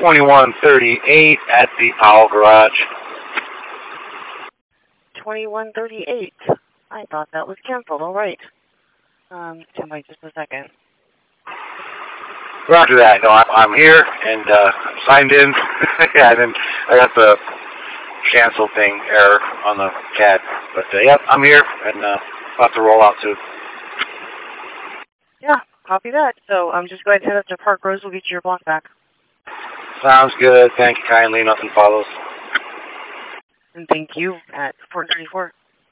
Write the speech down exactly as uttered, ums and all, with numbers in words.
twenty-one thirty-eight at the Powell Garage. twenty-one thirty-eight. I thought that was canceled. All right. Um, wait just a second. Roger that. No, I'm, I'm here and uh, signed in. Yeah, and then I got the cancel thing error on the C A D. But, uh, yep, I'm here and uh, about to roll out too. Yeah, copy that. So I'm um, just going to head up to Park Rose. We'll get your block back. Sounds good. Thank you kindly. Nothing follows. And thank you at four thirty-four.